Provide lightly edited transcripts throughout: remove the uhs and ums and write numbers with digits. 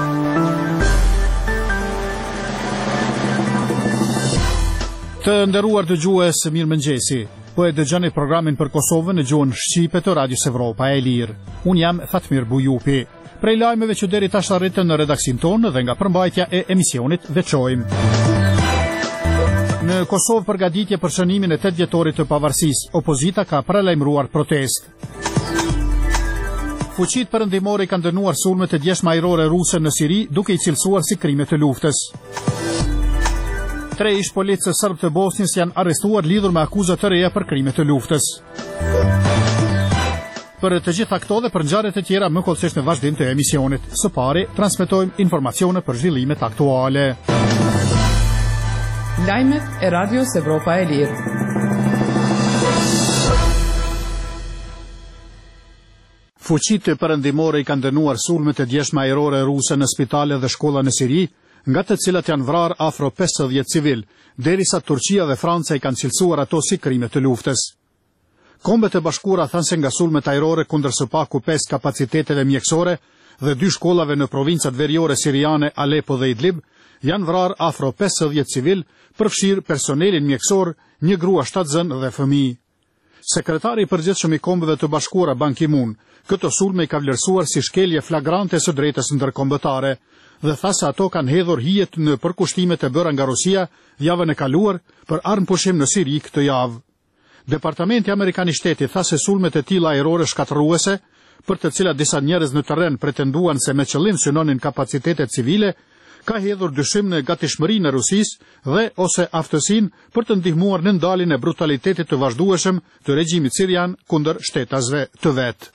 Të nderuar dëgjues, mirëmëngjesi. Po e dëgjoni programin për Kosovën në gjuhën shqipe të Radios Evropa e Lirë. Unë jam Fatmir Bujupi. Prej lajmeve që deri tash arritën në redaksin tonë dhe nga përmbajtja e emisionit veçojmë. Në Kosovë përgatitje për shënimin e 8 vjetorit të pavarësisë, opozita ka paralajmëruar protestë. Fuqitë perëndimore kanë dënuar sulmet e djeshme ajrore ruse në Siri, duke i cilësuar si krime të luftës. 3 ish policë serb të Bosnjës janë arrestuar lidhur me akuza të reja për krime të luftës. Për të gjitha këto dhe për ngjarjet e tjera më kollësisht në vazhdim të emisionit. Së pari, transmetojmë informacione për zhvillimet aktuale. Lajmet e Radios Evropa e Lirë. Fuqitë perëndimore i kanë dënuar sulmet e djeshme ajrore ruse në spitale dhe shkolla në Siri, nga të cilat janë vrarë afro 50 civil, derisa Turqia dhe Franca i kanë cilësuar ato si krime të luftës. Kombet e Bashkuara thanë se nga sulmet ajrore kundër së paku 5 kapaciteteve mjekësore dhe 2 shkollave në provincat veriore siriane Aleppo dhe Idlib, janë vrarë afro 50 civil, përfshirë personelin mjekësor, një grua 7 zënë dhe fëmijë. Sekretari i përgjithshëm i Kombeve të Bashkuara Ban Ki-moon këto sulme i ka vlerësuar si shkelje flagrante së drejtës ndërkombëtare dhe tha se ato kanë hedhur hijet në përkushtimet e bëra nga Rusia javën e kaluar për armëpushim në Siri këtë javë. Departamenti Amerikan i Shtetit tha se sulmet e tilla ajrore shkatërruese, për të cilat disa njerëz në terren pretenduan se me qëllim synonin kapacitetet civile, ka hedhur dyshim në gatishmërinë e Rusisë dhe ose aftësinë për të ndihmuar në ndaljen e brutalitetit të vazhdueshëm të regjimit sirian kundër shtetasve të vet.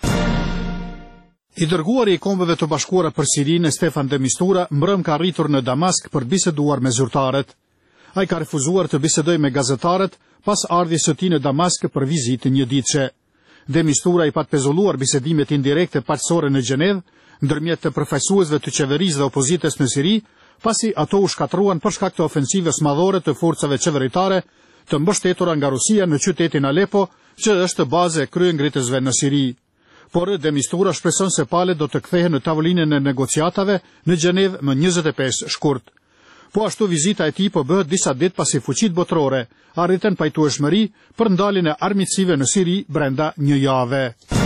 I dërguari i Kombeve të Bashkuara për Sirinë, Stefan de Mistura, mbrëm ka arritur në Damask për biseduar me zyrtarët. Ai ka refuzuar të bisedojë me gazetarët pas ardhjes së tij në Damask për vizitë njëditëse. De Mistura i pat pezulluar bisedimet indirekte paqësore në Gjenevë ndërmjet të përfaqësuesve të qeverisë dhe opozitës në Siri, pasi ato u shkatruan për shkak të ofensivës madhore të forcave qeveritare të mbështetura nga Rusia në qytetin Aleppo, që është bazë e kryengritësve në Siri. Por de Mistura shpreson se palët do të kthehen në tavolinën e negociatave në Gjenevë më 25 shkurt. Po ashtu vizita e tij po bëhet disa ditë pasi fuqitë botërore arritën pajtueshmëri për ndaljen e armiqësive në Siri brenda një jave.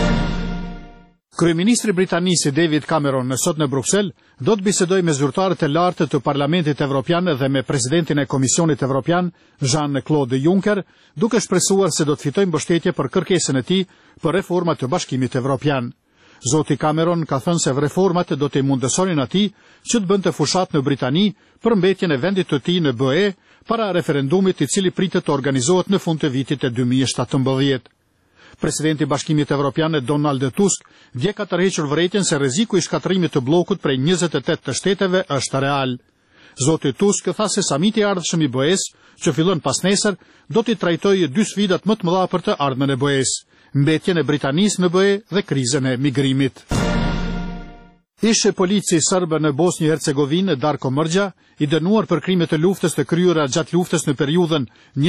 Kryeministri britanisë David Cameron sot në Bruksel do të bisedojë me zyrtarët e lartë të Parlamentit Evropian dhe me presidentin e Komisionit Evropian, Jean-Claude Juncker, duke shpresuar se do të fitojë mbështetje për kërkesën e tij për reforma të Bashkimit Evropian. Zoti Cameron ka thënë se reformat do të mundësonin atij që të bënte fushat në Britani për mbetjen e vendit të tij në BE para referendumit i cili pritet të organizohet në fund të vitit e 2017. Presidenti i Bashkimit Evropian Donald Tusk dje ka tërhequr vërejtjen se rreziku i shkatërimit të bllokut prej 28 të shteteve është real. Zoti Tusk tha se samiti i ardhshëm i BE-s, që fillon pas nesër, do t'i trajtojë 2 sfidat më të mëdha për të ardhmen e BE-s: mbetjen e Britanisë në BE dhe krizën e migrimit. Ish polici serb në Bosnjë-Hercegovinë, Darko Mrđa, i dënuar për krime të luftës të kryera gjatë luftës në periudhën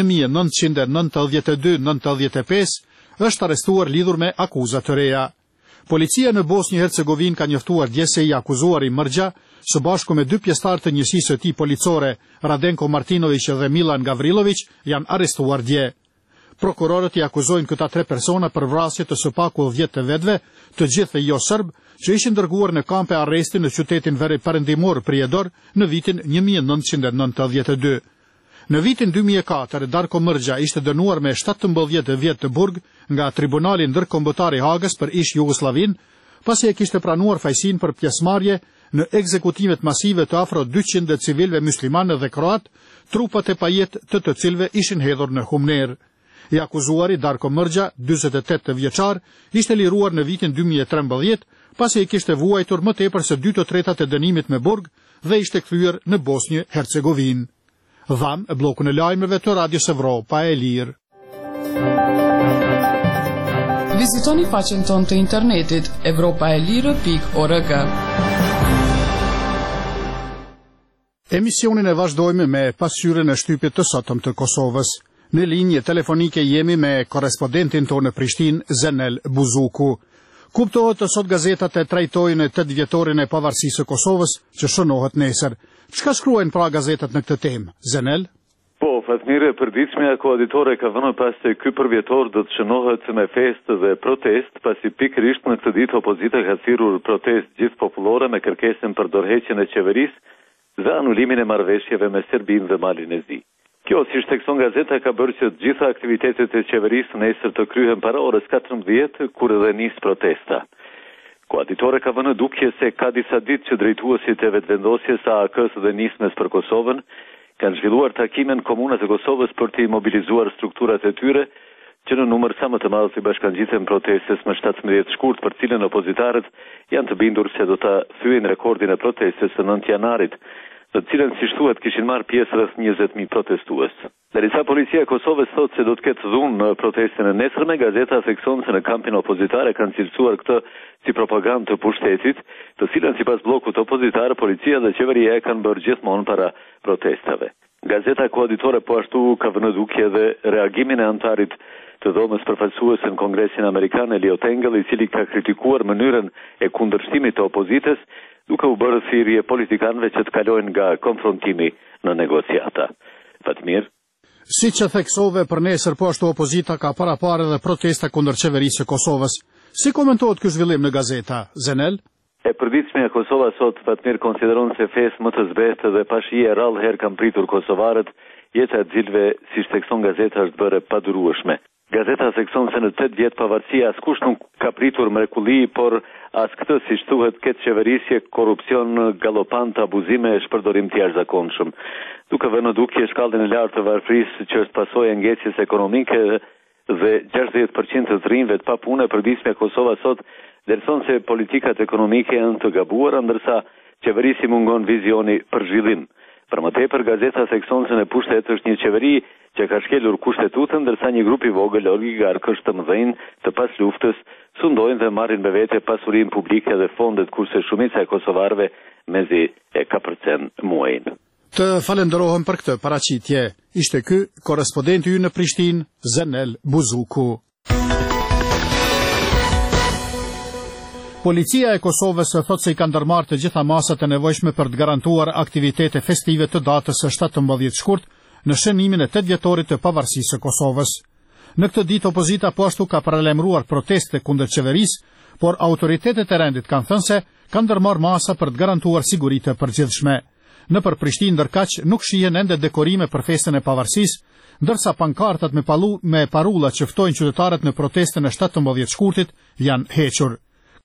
1992-1995, është arrestuar lidhur me akuza të reja. Policia në Bosnjë-Hercegovinë ka njoftuar dje se i akuzuari Mrđa, së bashku me 2 pjesëtar të njësisë së tij policore, Radenko Martinović dhe Milan Gavrilović, janë arrestuar dje. Prokurorët i akuzojnë këta 3 persona për vrasje të së paku 10 të vetëve, të gjithë jo serb, që ishin dërguar në kampe arresti në qytetin perëndimor Prijedor në vitin 1992. Në vitin 2004, Darko Mrđa ishte dënuar me 17 vjet të burg nga Tribunali Ndërkombëtar i Hagës për ish Jugosllavin, pasi e kishte pranuar fajsinë për pjesëmarrje në ekzekutimet masive të afro 200 civilëve muslimanë dhe kroat, trupat e pajet të cilëve ishin hedhur në Humner. I akuzuari Darko Mrđa, 48 vjeçar, ishte liruar në vitin 2013, pasi e kishte vuajtur më tepër se 2/3 e dënimit me burg dhe ishte kthyer në Bosnjë-Hercegovinë. Dham e blokun e lajmeve të Radios Evropa e Lirë. Vizitoni faqen tonë të internetit europaelire.org. Emisionin e vazhdojmë me pasqyrën e shtypit të sotëm të Kosovës. Në linje telefonike jemi me korespondentin tonë në Prishtinë, Zenel Buzuku. Kuptohet të sot gazetat e trajtojnë 8 vjetorin e pavarësisë së Kosovës që shënohet nesër. Çka shkruajnë pra gazetat në këtë temë? Zenel? Po, Fatmire, përditshmja koaditore ka vënë pas se ky përvjetor do të shënohet me festë dhe protest, pasi pikërisht në këtë ditë opozita ka thirrur protest gjithë popullore me kërkesën për dorëheqjen e qeverisë dhe anulimin e marrëveshjeve me Serbinë dhe Malin e Zi. Kjo, si shtekson gazeta, ka bërë që të gjitha aktivitetet e qeverisë nesër të kryhen para orës 14, kur edhe nis protesta. Koaditore ka vënë dukje se ka disa ditë që drejtuesit e vetëvendosjes së AK-s dhe nismes për Kosovën kanë zhvilluar takime në komunat e Kosovës për të mobilizuar strukturat e tyre, që në numër sa më të madh i bashkangjiten protestes më 17 shkurt, për cilën opozitarët janë të bindur se do ta thyejnë rekordin e protestes së 9 janarit, të cilën si thuhet kishin marrë pjesë rreth 20.000 protestues. Derisa policia e Kosovës thotë se do të ketë dhunë në protestën e nesërme, gazeta thekson se në kampin opozitare kanë cilësuar këtë si propagandë të pushtetit, të cilën sipas bllokut opozitar policia dhe qeveria e kanë bërë gjithmonë para protestave. Gazeta koaditore po ashtu ka vënë dukje dhe reagimin e antarit të dhomës përfaqësuese në Kongresin Amerikan, Elliot Engel, i cili ka kritikuar mënyrën e kundërshtimit të opozitës, duke u bërë thirrje politikanëve që të kalojnë nga konfrontimi në negociata. Fatmir. Siç e theksove, për nesër po ashtu opozita ka parapare dhe protesta kundër qeverisë së Kosovës. Si komentohet ky zhvillim në gazeta? Zenel? E përditshmja Kosova sot, Fatmir, konsideron se fesë më të zbehtë dhe pashije rrallë herë kanë pritur kosovarët, jeta e cilëve, si thekson gazeta, është bërë padurueshme. Gazeta thekson se në 8 vjet pavarësi askush nuk ka pritur mrekulli, por as këtë, siç thuhet, ketë qeverisje, korrupsion galopant, abuzime e shpërdorim të jashtëzakonshëm. Duke vënë dukje shkallën e lartë të varfërisë që është pasojë e ngjecjes ekonomike dhe 60% të rinjve të papune, përditshmja Kosova sot dërson se politikat ekonomike janë të gabuara, ndërsa qeverisi mungon vizioni për zhvillim. Për më tepër, gazeta thekson se në pushtet është një qeveri që ka shkelur kushtetutën, ndërsa një grup i vogël oligarkësh të mëdhenj të pas luftës sundojnë dhe marrin me vete pasurinë publike dhe fondet, kurse shumica e kosovarëve mezi e ka përcen muajin. Të falenderohem për këtë paraqitje. Ishte ky korrespondenti ynë në Prishtinë, Zenel Buzuku. Policia e Kosovës thotë se i ka ndërmarrë të gjitha masat e nevojshme për të garantuar aktivitete festive të datës së 17 shkurt në shënimin e 8 vjetorit të pavarësisë së Kosovës. Në këtë ditë opozita po ashtu ka paralajmëruar proteste kundër qeverisë, por autoritetet e rendit kanë thënë se kanë ndërmarrë masa për të garantuar siguri të përgjithshme. Nëpër Prishtinë ndërkaq nuk shihen ende dekorime për festën e pavarësisë, ndërsa pankartat me parulla që ftojnë qytetarët në protestën e 17 shkurtit janë hequr.